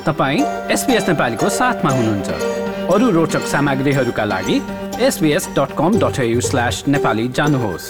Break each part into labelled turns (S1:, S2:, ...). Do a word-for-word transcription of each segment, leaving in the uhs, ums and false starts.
S1: तपाईं एसबीएस नेपालीको साथमा हुनुहुन्छ। अरू रोचक सामग्रीहरूका लागि S B S dot com dot A U slash Nepali जानुहोस्।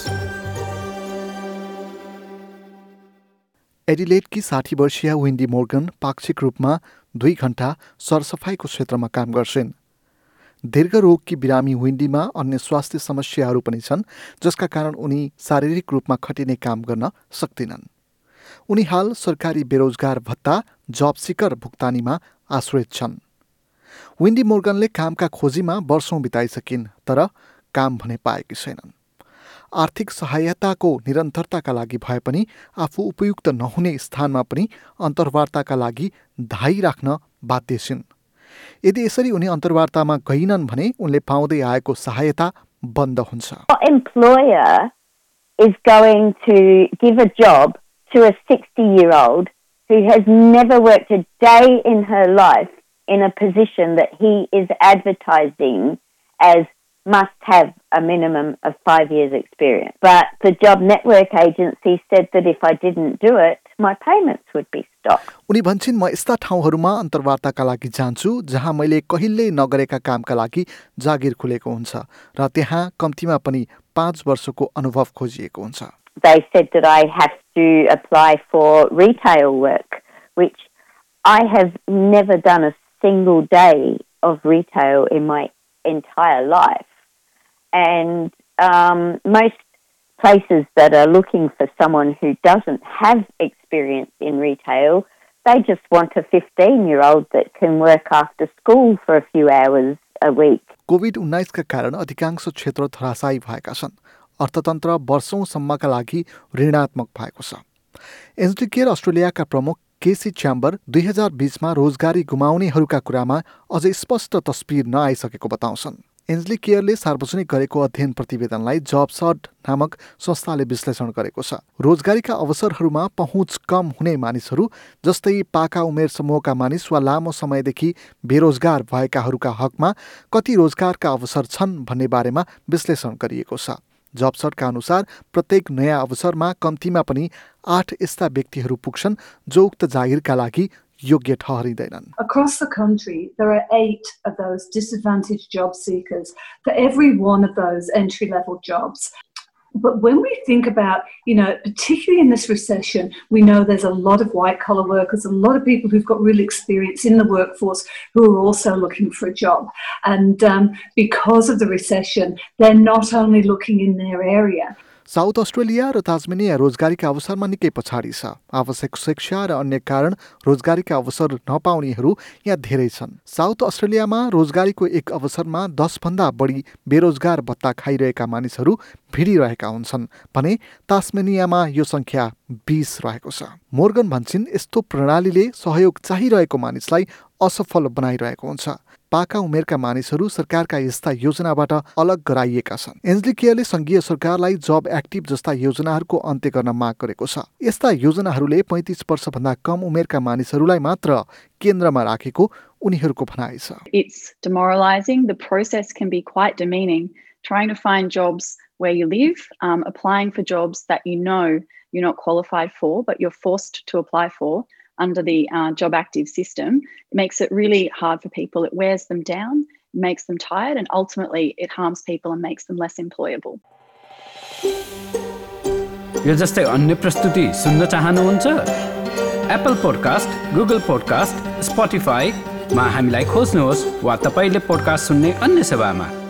S2: एडिलेडकी साठी वर्षीय विन्डी मोर्गन पाक्षिक रूपमा दुई घण्टा सरसफाइको क्षेत्रमा काम गर्छिन्। दीर्घ रोगकी बिरामी विन्डीमा अन्य स्वास्थ्य समस्याहरू पनि छन्, जसका कारण उनी शारीरिक रूपमा खटिने काम गर्न सक्दिनन्। उनी हाल सरकारी बेरोजगार भत्ता जब सिकर भुक्तानीमा आश्रित छन्। विन्डी मोर्गनले कामका खोजीमा वर्षौं बिताइसकिन्, तर काम भने पाएकी छैनन्। आर्थिक सहायताको निरन्तरताका लागि भए पनि आफू उपयुक्त नहुने स्थानमा पनि अन्तर्वार्ताका लागि धाई राख्न बाध्य छिन्। यदि यसरी उनी अन्तर्वार्तामा गइनन् भने उनले पाउँदै आएको सहायता बन्द हुन्छ।
S3: Employer is going to give a job to a sixty-year-old who has never worked a day in her life in a position that he is advertising as must have a minimum of five years experience. But the Job Network Agency said that if I didn't do it, my payments would be stopped.
S2: उनी भन्छन्, म यस्ता ठाउँहरूमा अन्तर्वार्ताका लागि जान्छु जहाँ मैले कहिल्यै नगरेका कामका लागि जागिर खुलेको हुन्छ र त्यहाँ कम्तीमा पनि पाँच वर्षको अनुभव खोजिएको हुन्छ।
S3: They said that I have to apply for retail work, which I have never done a single day of retail in my entire life. And um, most places that are looking for someone who doesn't have experience in retail, they just want a fifteen-year-old that can work after school for a few hours a week.
S2: Covid उन्नाइस का कारण अधिकांश क्षेत्र धराशायी भएका छन्। अर्थतन्त्र वर्षौंसम्मका लागि ऋणात्मक भएको छ। एनएसडी केयर अस्ट्रेलियाका प्रमुख केसी च्याम्बर दुई हजार बीसमा रोजगारी गुमाउनेहरूका कुरामा अझै स्पष्ट तस्बिर नआइसकेको बताउँछन्। एन्जली केयरले सार्वजनिक गरेको अध्ययन प्रतिवेदनलाई जबसर्ट नामक संस्थाले विश्लेषण गरेको छ। रोजगारीका अवसरहरूमा पहुँच कम हुने मानिसहरू जस्तै पाका उमेर समूहका मानिस वा लामो समयदेखि बेरोजगार भएकाहरूका हकमा कति रोजगारका अवसर छन् भन्ने बारेमा विश्लेषण गरिएको छ। जबसर्टका अनुसार प्रत्येक नयाँ अवसरमा कम्तीमा पनि आठ यस्ता व्यक्तिहरू पुग्छन् जो उक्त जागिरका लागि योग्य ठहरिँदैनन्।
S4: Across the country, there are eight of those disadvantaged job seekers for every one of those entry-level jobs. But when we think about, you know, particularly in this recession, we know there's a lot of white-collar workers, a lot of people who've got real experience in the workforce who are also looking for a job. And um, because of the recession, they're not only looking in their area.
S2: South Australia र Tasmania रोजगारीका अवसरमा निकै पछाडि छ। आवश्यक शिक्षा र अन्य कारण रोजगारीका अवसर नपाउनेहरू यहाँ धेरै छन्। साउथ अस्ट्रेलियामा रोजगारीको एक अवसरमा दस भन्दा बढी बेरोजगार भत्ता खाइरहेका मानिसहरू भिडिरहेका हुन्छन् भने तास्मेनियामा यो संख्या बीस रहेको छ। मोर्गन भन्छन्, यस्तो प्रणालीले सहयोग चाहिरहेको मानिसलाई असफल बनाइरहेको हुन्छ। पाका उमेरका मानिसहरू सरकारका यस्ता योजनाबाट अलग गराइएका छन्। एन्जली केयरले संघीय सरकारलाई जब एक्टिभ जस्ता योजनाहरूको अन्त्य गर्न माग गरेको छ। यस्ता योजनाहरूले पैँतिस वर्षभन्दा कम उमेरका मानिसहरूलाई मात्र केन्द्रमा राखेको उनीहरूको भनाइ छ।
S5: It's demoralizing. The process can be quite demeaning. Trying to find jobs where you live, um, applying for jobs that you know you're not qualified for, but you're forced to apply for under the uh, Job Active system. It makes it really hard for people. It wears them down, makes them tired, and ultimately it harms people and makes them less employable.
S1: यो जस्तै अन्य प्रस्तुति सुन्न चाहनुहुन्छ? Apple podcast, Google podcast, Spotify मा हामीलाई खोज्नुहोस् वा तपाईले पोडकास्ट सुन्ने अन्य सेवामा।